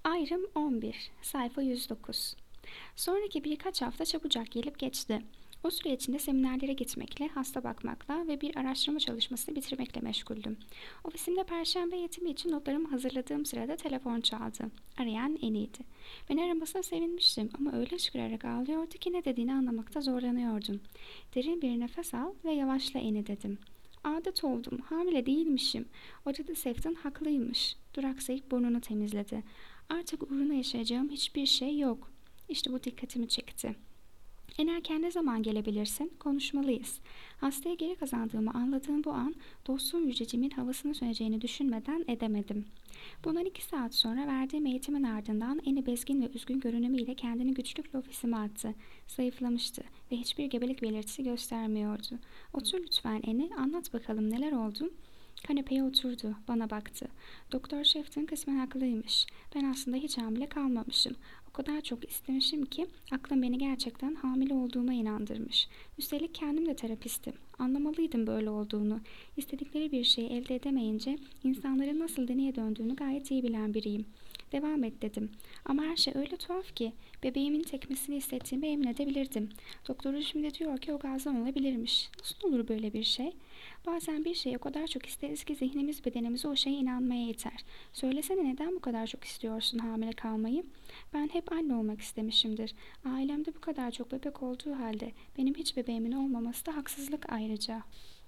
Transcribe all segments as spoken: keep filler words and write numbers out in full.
Ayrım on bir, sayfa yüz dokuz. Sonraki birkaç hafta çabucak gelip geçti. O süre içinde seminerlere gitmekle, hasta bakmakla ve bir araştırma çalışmasını bitirmekle meşguldüm. Ofisimde perşembe eğitimi için notlarımı hazırladığım sırada telefon çaldı. Arayan Eni'ydi. Beni aramasına sevinmiştim ama öyle hıçkırarak ağlıyordu ki ne dediğini anlamakta zorlanıyordum. Derin bir nefes al ve yavaşla Eni dedim. Adet oldum, hamile değilmişim. O cadı Sefton haklıymış. Duraksayıp burnunu temizledi. Artık uğruna yaşayacağım hiçbir şey yok. İşte bu dikkatimi çekti. En erken ne zaman gelebilirsin? Konuşmalıyız. Hastaya geri kazandığımı anladığım bu an dostum yücecimin havasını söneceğini düşünmeden edemedim. Bundan iki saat sonra verdiğim eğitimin ardından Eni bezgin ve üzgün görünümüyle kendini güçlükle ofisime attı. Zayıflamıştı ve hiçbir gebelik belirtisi göstermiyordu. Otur lütfen Eni, anlat bakalım neler oldu? Kanepeye oturdu, bana baktı. Doktor Shefton kısmen haklıymış. Ben aslında hiç hamile kalmamışım. O kadar çok istemişim ki aklım beni gerçekten hamile olduğuma inandırmış. Üstelik kendim de terapistim. Anlamalıydım böyle olduğunu. İstedikleri bir şeyi elde edemeyince insanların nasıl deneye döndüğünü gayet iyi bilen biriyim. Devam et dedim. Ama her şey öyle tuhaf ki bebeğimin tekmesini hissettiğimi emin edebilirdim. Doktorum şimdi diyor ki o gazdan olabilirmiş. Nasıl olur böyle bir şey? Bazen bir şeyi o kadar çok isteriz ki zihnimiz bedenimize o şeye inanmaya yeter. Söylesene neden bu kadar çok istiyorsun hamile kalmayı? Ben hep anne olmak istemişimdir. Ailemde bu kadar çok bebek olduğu halde benim hiç bebeğimin olmaması da haksızlık ayrıca.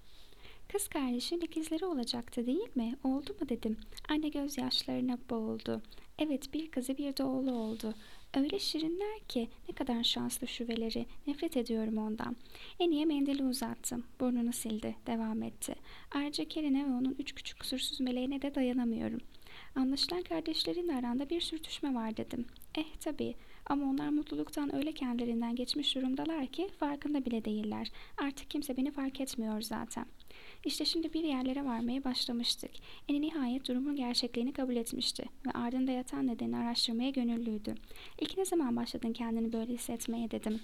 Kız kardeşin ikizleri olacaktı değil mi? Oldu mu dedim. Anne gözyaşlarına boğuldu. Evet bir kızı bir de oğlu oldu. Öyle şirinler ki ne kadar şanslı şuveleri. Nefret ediyorum ondan. Eniye mendili uzattım. Burnunu sildi. Devam etti. Ayrıca Keren'e ve onun üç küçük kusursuz meleğine de dayanamıyorum. Anlaşılan kardeşlerinle aranda bir sürtüşme var dedim. Eh tabii ama onlar mutluluktan öyle kendilerinden geçmiş durumdalar ki farkında bile değiller. Artık kimse beni fark etmiyor zaten. İşte şimdi bir yerlere varmaya başlamıştık. En nihayet durumun gerçekliğini kabul etmişti ve ardında yatan nedeni araştırmaya gönüllüydü. İlk ne zaman başladın kendini böyle hissetmeye dedim.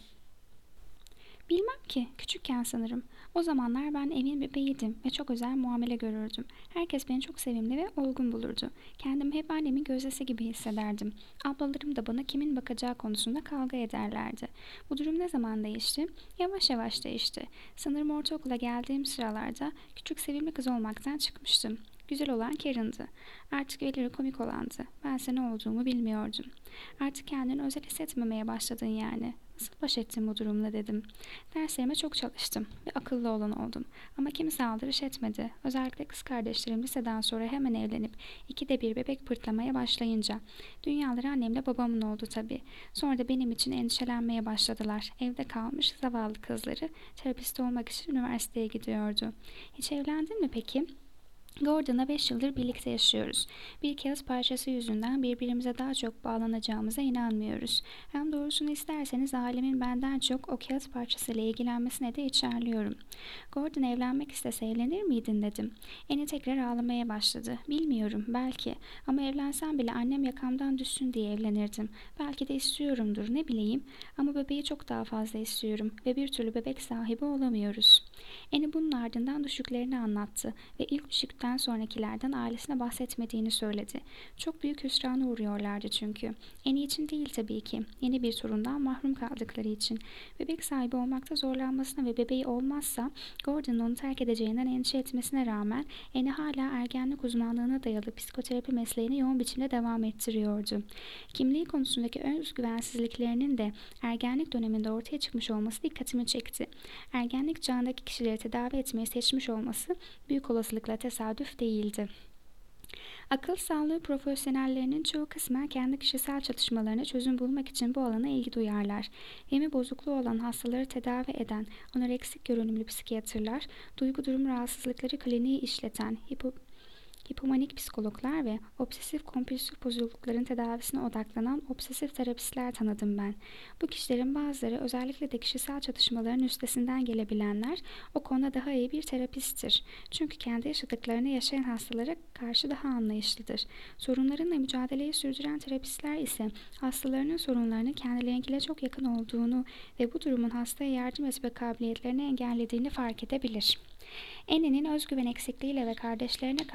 Bilmem ki, küçükken sanırım. O zamanlar ben evin bebeğiydim ve çok özel muamele görürdüm. Herkes beni çok sevimli ve olgun bulurdu. Kendimi hep annemin gözdesi gibi hissederdim. Ablalarım da bana kimin bakacağı konusunda kavga ederlerdi. Bu durum ne zaman değişti? Yavaş yavaş değişti. Sanırım ortaokula geldiğim sıralarda küçük sevimli kız olmaktan çıkmıştım. Güzel olan Karen'dı. Artık elleri komik olandı. Bense ne olduğumu bilmiyordum. Artık kendini özel hissetmemeye başladın yani. Nasıl baş ettin bu durumla dedim. Derslerime çok çalıştım ve akıllı olan oldum. Ama kimse aldırış etmedi. Özellikle kız kardeşlerim liseden sonra hemen evlenip ikide bir bebek pırtlamaya başlayınca. Dünyaları annemle babamın oldu tabii. Sonra da benim için endişelenmeye başladılar. Evde kalmış zavallı kızları terapist olmak için üniversiteye gidiyordu. Hiç evlendin mi peki? Gordon'la beş yıldır birlikte yaşıyoruz. Bir kağıt parçası yüzünden birbirimize daha çok bağlanacağımıza inanmıyoruz. Hem doğrusunu isterseniz ailemin benden çok o kağıt parçasıyla ilgilenmesine de içerliyorum. Gordon evlenmek istese evlenir miydin dedim. Eni tekrar ağlamaya başladı. Bilmiyorum, belki. Ama evlensem bile annem yakamdan düşsün diye evlenirdim. Belki de istiyorumdur, ne bileyim. Ama bebeği çok daha fazla istiyorum ve bir türlü bebek sahibi olamıyoruz. Eni bunun ardından düşüklerini anlattı ve ilk düşükten sonrakilerden ailesine bahsetmediğini söyledi. Çok büyük hüsrana uğruyorlardı çünkü. Eni için değil tabii ki. Yeni bir torundan mahrum kaldıkları için. Bebek sahibi olmakta zorlanmasına ve bebeği olmazsa Gordon'un onu terk edeceğinden endişe etmesine rağmen Eni hala ergenlik uzmanlığına dayalı psikoterapi mesleğini yoğun biçimde devam ettiriyordu. Kimliği konusundaki özgüvensizliklerinin de ergenlik döneminde ortaya çıkmış olması dikkatimi çekti. Ergenlik çağındaki kişileri tedavi etmeyi seçmiş olması büyük olasılıkla tesadüf değildi. Akıl sağlığı profesyonellerinin çoğu kısmen kendi kişisel çatışmalarına çözüm bulmak için bu alana ilgi duyarlar. Yeme bozukluğu olan hastaları tedavi eden anoreksik görünümlü psikiyatrlar, duygu durum rahatsızlıkları kliniği işleten hipo hipomanik psikologlar ve obsesif kompulsif bozuklukların tedavisine odaklanan obsesif terapistler tanıdım ben. Bu kişilerin bazıları özellikle de kişisel çatışmaların üstesinden gelebilenler o konuda daha iyi bir terapisttir. Çünkü kendi yaşadıklarını yaşayan hastalara karşı daha anlayışlıdır. Sorunlarınla mücadeleyi sürdüren terapistler ise hastalarının sorunlarının kendilerinkiyle çok yakın olduğunu ve bu durumun hastaya yardım etme kabiliyetlerini engellediğini fark edebilir. Eni'nin özgüven eksikliğiyle ve kardeşlerine karşı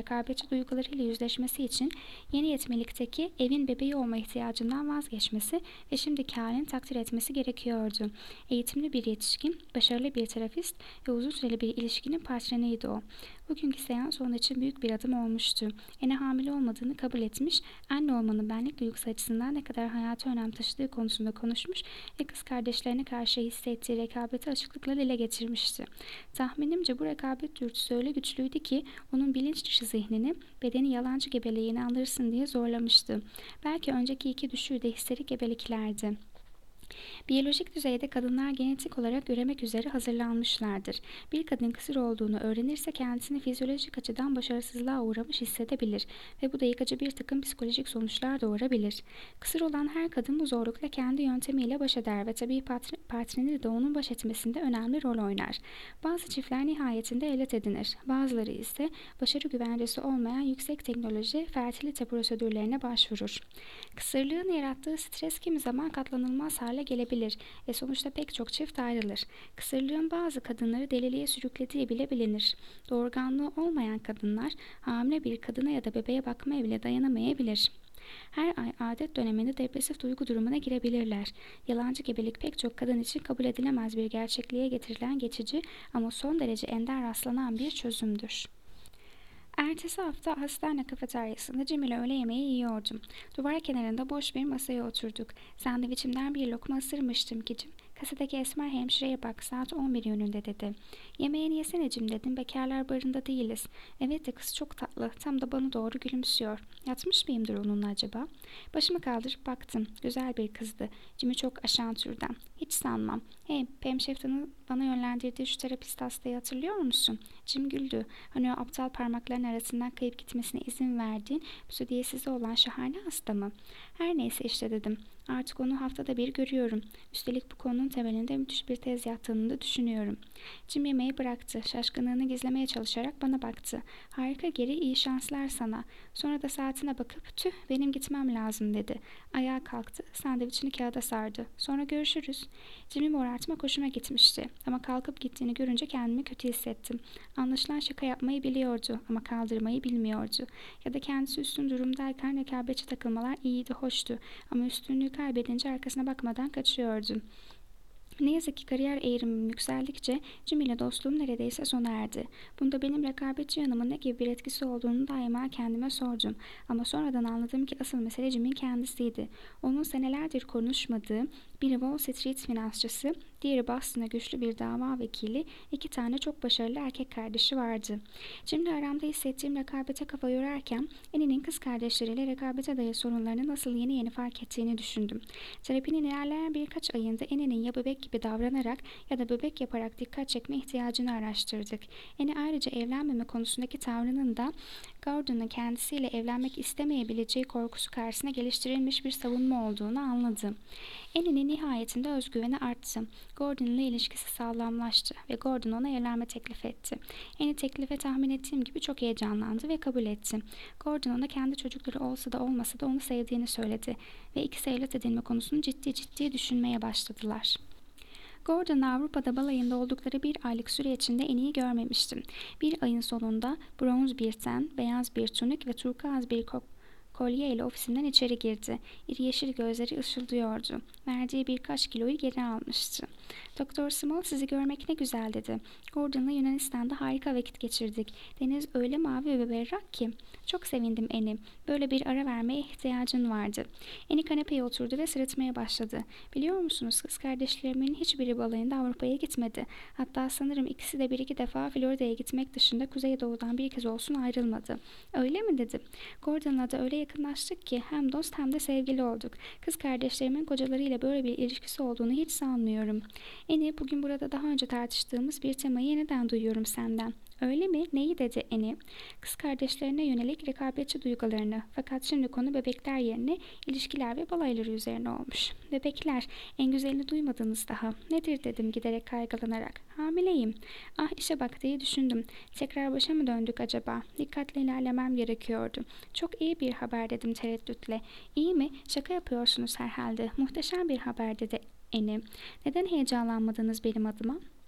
rekabetçi duygularıyla yüzleşmesi için yeni yetmelikteki evin bebeği olma ihtiyacından vazgeçmesi ve şimdiki halini takdir etmesi gerekiyordu. Eğitimli bir yetişkin, başarılı bir terapist ve uzun süreli bir ilişkinin partneriydi o. Bugünkü seans onun için büyük bir adım olmuştu. Ene hamile olmadığını kabul etmiş, anne olmanın benlik duygusu açısından ne kadar hayata önem taşıdığı konusunda konuşmuş ve kız kardeşlerine karşı hissettiği rekabeti açıklıkla dile getirmişti. Tahminimce bu rekabet dürtüsü öyle güçlüydü ki onun bilinç dışı zihnini bedeni yalancı gebeliğe inandırsın diye zorlamıştı. Belki önceki iki düşüğü de histerik gebeliklerdi. Biyolojik düzeyde kadınlar genetik olarak üremek üzere hazırlanmışlardır. Bir kadın kısır olduğunu öğrenirse kendisini fizyolojik açıdan başarısızlığa uğramış hissedebilir ve bu da yıkıcı bir takım psikolojik sonuçlar doğurabilir. Kısır olan her kadın bu zorlukla kendi yöntemiyle baş eder ve tabii partneri de onun baş etmesinde önemli rol oynar. Bazı çiftler nihayetinde evlat edinir. Bazıları ise başarı güvencesi olmayan yüksek teknoloji fertilite prosedürlerine başvurur. Kısırlığın yarattığı stres kimi zaman katlanılmaz hale gelebilir ve sonuçta pek çok çift ayrılır. Kısırlığın bazı kadınları deliliğe sürüklediği bile bilinir. Doğurganlığı olmayan kadınlar hamile bir kadına ya da bebeğe bakmaya bile dayanamayabilir. Her ay adet döneminde depresif duygu durumuna girebilirler. Yalancı gebelik pek çok kadın için kabul edilemez bir gerçekliğe getirilen geçici ama son derece ender rastlanan bir çözümdür. Ertesi hafta hastane kafeteryasında Jim ile öğle yemeği yiyordum. Duvar kenarında boş bir masaya oturduk. Sandviçimden bir lokma ısırmıştım ki Jim, kasadaki esmer hemşireye bak saat on bir yönünde dedi. Yemeğini yesene Jim dedim, bekarlar barında değiliz. Evet de kız çok tatlı, tam da bana doğru gülümsüyor. Yatmış mıyımdır onunla acaba? Başımı kaldırıp baktım. Güzel bir kızdı. Jim'i çok aşan türden. Hiç sanmam. Hey, Pam Shefton'un bana yönlendirdiği şu terapist hastayı hatırlıyor musun? Jim güldü. Hani o aptal parmakların arasından kayıp gitmesine izin verdiğin müsüdiyesiz olan şahane hasta mı? Her neyse işte dedim. Artık onu haftada bir görüyorum. Üstelik bu konunun temelinde müthiş bir tez yattığını da düşünüyorum. Jim yemeği bıraktı. Şaşkınlığını gizlemeye çalışarak bana baktı. Harika Geri, iyi şanslar sana. Sonra da saatine bakıp tüh benim gitmem lazım dedi. Ayağa kalktı. Sandviçini kağıda sardı. Sonra görüşürüz. Jim'i morartmak hoşuma gitmişti. Ama kalkıp gittiğini görünce kendimi kötü hissettim. Anlaşılan şaka yapmayı biliyordu ama kaldırmayı bilmiyordu. Ya da kendisi üstün durumdayken rekabetçi takılmalar iyiydi, hoştu. Ama üstünlüğü kaybedince arkasına bakmadan kaçıyordu. Ne yazık ki kariyer eğrimim yükseldikçe Jim ile dostluğum neredeyse sona erdi. Bunda benim rekabetçi yanımın ne gibi bir etkisi olduğunu daima kendime sordum. Ama sonradan anladım ki asıl mesele Jim'in kendisiydi. Onun senelerdir konuşmadığı, biri Wall Street finansçısı, diğeri Boston'a güçlü bir dava vekili, iki tane çok başarılı erkek kardeşi vardı. Jim'le aramda hissettiğim rekabete kafa yorarken Annie'nin kız kardeşleriyle rekabete dayalı sorunlarını nasıl yeni yeni fark ettiğini düşündüm. Terapinin ilerleyen birkaç ayında Annie'nin ya bebek gibi davranarak ya da bebek yaparak dikkat çekme ihtiyacını araştırdık. Annie ayrıca evlenmeme konusundaki tavrının da Gordon'un kendisiyle evlenmek istemeyebileceği korkusu karşısında geliştirilmiş bir savunma olduğunu anladı. Annie'nin nihayetinde özgüveni arttı. Gordon ile ilişkisi sağlamlaştı ve Gordon ona evlenme teklif etti. Annie teklife tahmin ettiğim gibi çok heyecanlandı ve kabul etti. Gordon ona kendi çocukları olsa da olmasa da onu sevdiğini söyledi ve ikisi evlat edinme konusunu ciddi ciddi düşünmeye başladılar. Gordon Avrupa'da balayında oldukları bir aylık süre içinde Annie'yi görmemiştim. Bir ayın sonunda bronz bir ten, beyaz bir tunik ve turkuaz bir kok kolye ile ofisinden içeri girdi. İri yeşil gözleri ışıldıyordu. Verdiği birkaç kiloyu geri almıştı. Doktor Small sizi görmek ne güzel dedi. Gordon'la Yunanistan'da harika vakit geçirdik. Deniz öyle mavi ve berrak ki. Çok sevindim Annie. Böyle bir ara vermeye ihtiyacın vardı. Annie kanepeye oturdu ve sırıtmaya başladı. Biliyor musunuz kız kardeşlerimin hiçbiri balayında Avrupa'ya gitmedi. Hatta sanırım ikisi de bir iki defa Florida'ya gitmek dışında Kuzeydoğu'dan bir kez olsun ayrılmadı. Öyle mi dedi. Gordon'la da öyle yakınlaştık ki hem dost hem de sevgili olduk. Kız kardeşlerimin kocalarıyla böyle bir ilişkisi olduğunu hiç sanmıyorum. Annie, bugün burada daha önce tartıştığımız bir temayı yeniden duyuyorum senden. Öyle mi? Neyi dedi Annie? Kız kardeşlerine yönelik rekabetçi duygularını. Fakat şimdi konu bebekler yerine ilişkiler ve balayları üzerine olmuş. Bebekler, en güzelini duymadınız daha. Nedir dedim giderek kaygılanarak. Hamileyim. Ah işe bak diye düşündüm. Tekrar başa mı döndük acaba? Dikkatli ilerlemem gerekiyordu. Çok iyi bir haber dedim tereddütle. İyi mi? Şaka yapıyorsunuz herhalde. Muhteşem bir haber dedi Annie. Neden heyecanlanmadınız benim adıma?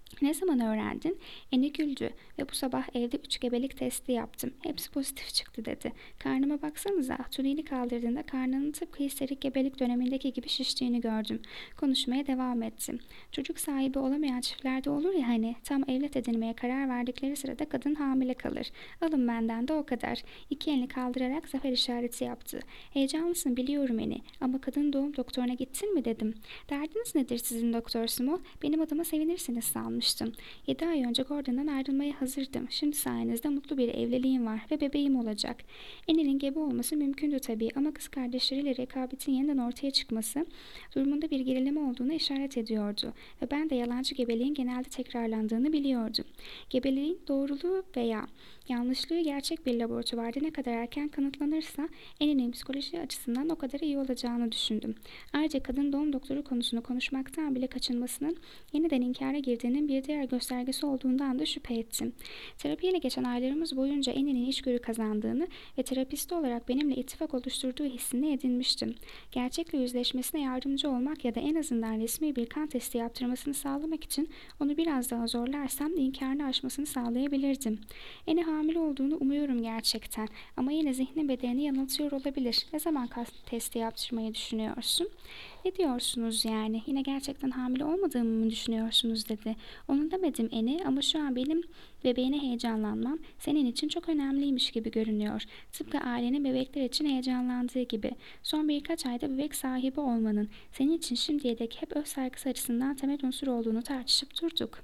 Ne zaman öğrendin? Eni güldü ve bu sabah evde üç gebelik testi yaptım. Hepsi pozitif çıktı dedi. Karnıma baksanıza. Tuniğini kaldırdığında karnının tıpkı histerik gebelik dönemindeki gibi şiştiğini gördüm. Konuşmaya devam ettim. Çocuk sahibi olamayan çiftlerde olur ya hani, tam evlat edinmeye karar verdikleri sırada kadın hamile kalır. Alın benden de o kadar. İki elini kaldırarak zafer işareti yaptı. Heyecanlısın biliyorum Eni, ama kadın doğum doktoruna gittin mi dedim. Derdiniz nedir sizin Doktor Small? Benim adıma sevinirsiniz sanmıştım. Yedi ay önce Gordon'dan ayrılmaya hazırdım. Şimdi sayenizde mutlu bir evliliğim var ve bebeğim olacak. Annie'nin gebe olması mümkündü tabii, ama kız kardeşleriyle rekabetin yeniden ortaya çıkması durumunda bir gerileme olduğunu işaret ediyordu ve ben de yalancı gebeliğin genelde tekrarlandığını biliyordum. Gebeliğin doğruluğu veya yanlışlığı gerçek bir laboratuvarda ne kadar erken kanıtlanırsa Annie'nin psikoloji açısından o kadar iyi olacağını düşündüm. Ayrıca kadın doğum doktoru konusunu konuşmaktan bile kaçınmasının yeniden inkara girdiğinin bir diğer göstergesi olduğundan da şüphe ettim. Terapiyle geçen aylarımız boyunca Annie'nin içgörü kazandığını ve terapisti olarak benimle ittifak oluşturduğu hissini edinmiştim. Gerçekle yüzleşmesine yardımcı olmak ya da en azından resmi bir kan testi yaptırmasını sağlamak için onu biraz daha zorlarsam inkarını aşmasını sağlayabilirdim. Annie hamile olduğunu umuyorum gerçekten, ama yine zihni bedeni yanıltıyor olabilir. Ne zaman kan testi yaptırmayı düşünüyorsun? Ne diyorsunuz yani? Yine gerçekten hamile olmadığımı mı düşünüyorsunuz dedi. Onu demedim Eni, ama şu an benim bebeğine heyecanlanmam senin için çok önemliymiş gibi görünüyor. Tıpkı ailenin bebekler için heyecanlandığı gibi. Son birkaç ayda bebek sahibi olmanın senin için şimdiye dek hep öz saygısı açısından temel unsur olduğunu tartışıp durduk.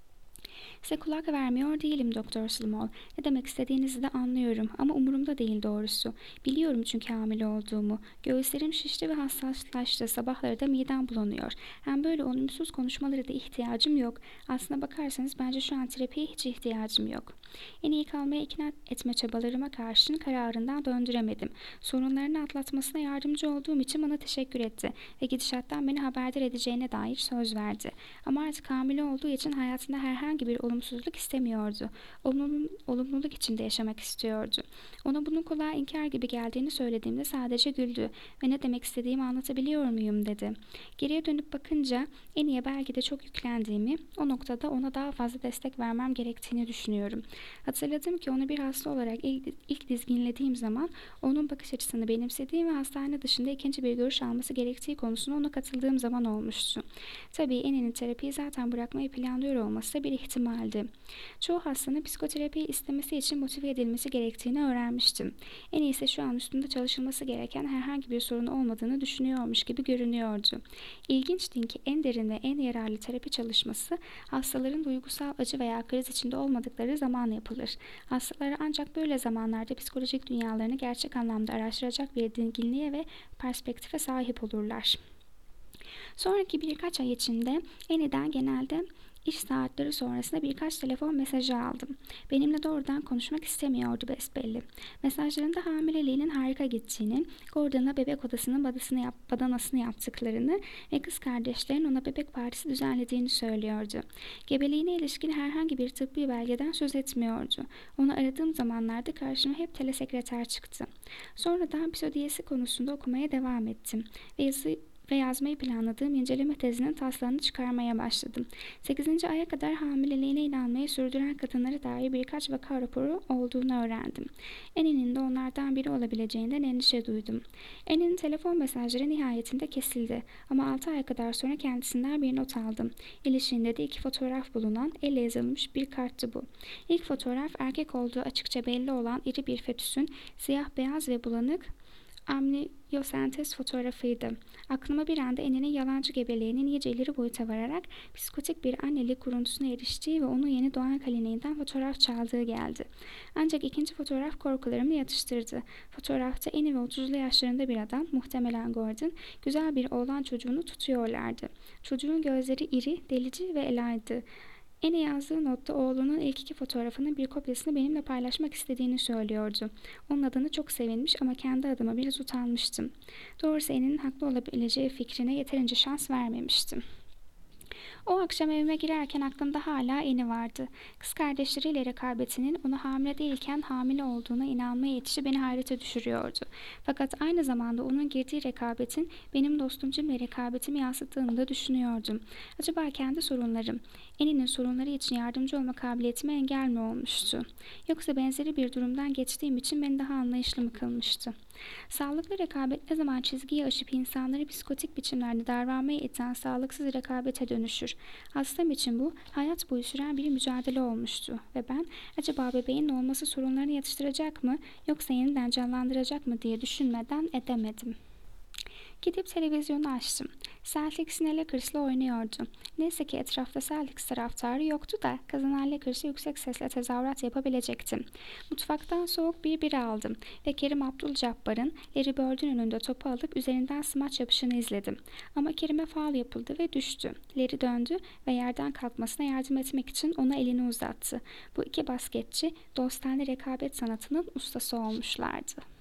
Size kulak vermiyor değilim Doktor Small. Ne demek istediğinizi de anlıyorum, ama umurumda değil doğrusu. Biliyorum çünkü hamile olduğumu. Göğüslerim şişti ve hassaslaştı. Sabahları da midem bulanıyor. Hem böyle olumsuz konuşmalara da ihtiyacım yok. Aslına bakarsanız bence şu an terapiye hiç ihtiyacım yok. En iyi kalmaya ikna etme çabalarıma karşın kararından döndüremedim. Sorunlarını atlatmasına yardımcı olduğum için bana teşekkür etti ve gidişattan beni haberdar edeceğine dair söz verdi. Ama artık hamile olduğu için hayatında herhangi bir olumsuzluk istemiyordu. Olumluluk, olumluluk içinde yaşamak istiyordu. Ona bunun kolay inkar gibi geldiğini söylediğimde sadece güldü ve ne demek istediğimi anlatabiliyor muyum dedi. Geriye dönüp bakınca en iyi belki de çok yüklendiğimi, o noktada ona daha fazla destek vermem gerektiğini düşünüyorum. Hatırladım ki onu bir hasta olarak ilk, ilk dizginlediğim zaman onun bakış açısını benimsediğim ve hastane dışında ikinci bir görüş alması gerektiği konusuna ona katıldığım zaman olmuştu. Tabii Annie'nin terapiyi zaten bırakmayı planlıyor olması da bir ihtimaldi. Çoğu hastanın psikoterapiyi istemesi için motive edilmesi gerektiğini öğrenmiştim. En iyisi şu an üstünde çalışılması gereken herhangi bir sorun olmadığını düşünüyormuş gibi görünüyordu. İlginçti ki en derin ve en yararlı terapi çalışması hastaların duygusal acı veya kriz içinde olmadıkları zaman yapılır. Hastalara ancak böyle zamanlarda psikolojik dünyalarını gerçek anlamda araştıracak bir dinginliğe ve perspektife sahip olurlar. Sonraki birkaç ay içinde Annie'den genelde İş saatleri sonrasında birkaç telefon mesajı aldım. Benimle doğrudan konuşmak istemiyordu besbelli. Mesajlarında hamileliğinin harika gittiğini, Gordon'a bebek odasının badasını yap, badanasını yaptıklarını ve kız kardeşlerin ona bebek partisi düzenlediğini söylüyordu. Gebeliğine ilişkin herhangi bir tıbbi belgeden söz etmiyordu. Onu aradığım zamanlarda karşıma hep telesekreter çıktı. Sonradan psodiyesi konusunda okumaya devam ettim ve yazı ve yazmayı planladığım inceleme tezinin taslağını çıkarmaya başladım. sekizinci aya kadar hamileliğine inanmayı sürdüren kadınlara dair birkaç vaka raporu olduğunu öğrendim. Annie'nin de onlardan biri olabileceğinden endişe duydum. Annie'nin telefon mesajları nihayetinde kesildi, ama altı ay kadar sonra kendisinden bir not aldım. İlişiğinde de iki fotoğraf bulunan, elle yazılmış bir karttı bu. İlk fotoğraf erkek olduğu açıkça belli olan iri bir fetüsün siyah beyaz ve bulanık amniyosentez fotoğrafıydı. Aklıma bir anda Annie'nin yalancı gebeliğinin iyice ileri boyuta vararak psikotik bir annelik kuruntusuna eriştiği ve onun yeni doğan kliniğinden fotoğraf çaldığı geldi. Ancak ikinci fotoğraf korkularımı yatıştırdı. Fotoğrafta Annie ve otuzlu yaşlarında bir adam, muhtemelen Gordon, güzel bir oğlan çocuğunu tutuyorlardı. Çocuğun gözleri iri, delici ve elaydı. Annie yazdığı notta oğlunun ilk iki fotoğrafının bir kopyasını benimle paylaşmak istediğini söylüyordu. Onun adını çok sevinmiş, ama kendi adıma biraz utanmıştım. Doğrusu Annie'nin haklı olabileceği fikrine yeterince şans vermemiştim. O akşam evime girerken aklımda hala Eni vardı. Kız kardeşleriyle rekabetinin onu hamile değilken hamile olduğuna inanmaya yetişi beni hayrete düşürüyordu. Fakat aynı zamanda onun girdiği rekabetin benim dostum Jim'le rekabetimi yansıttığını da düşünüyordum. Acaba kendi sorunlarım, Eni'nin sorunları için yardımcı olma kabiliyetime engel mi olmuştu? Yoksa benzeri bir durumdan geçtiğim için beni daha anlayışlı mı kılmıştı? Sağlıklı rekabet ne zaman çizgiyi aşıp insanları psikotik biçimlerde davranmaya iten sağlıksız rekabete dönüşür. Hastam için bu hayat boyu süren bir mücadele olmuştu ve ben acaba bebeğin olması sorunlarını yatıştıracak mı yoksa yeniden canlandıracak mı diye düşünmeden edemedim. Gidip televizyonu açtım. Celtics yine Lakers'la oynuyordu. Neyse ki etrafta Celtics taraftarı yoktu da kazanan Lakers'ı yüksek sesle tezahürat yapabilecektim. Mutfaktan soğuk bir bira aldım ve Kerim Abdul-Jabbar'ın Larry Bird'ün önünde topu alıp üzerinden smaç yapışını izledim. Ama Kerim'e faul yapıldı ve düştü. Larry döndü ve yerden kalkmasına yardım etmek için ona elini uzattı. Bu iki basketçi dostane rekabet sanatının ustası olmuşlardı.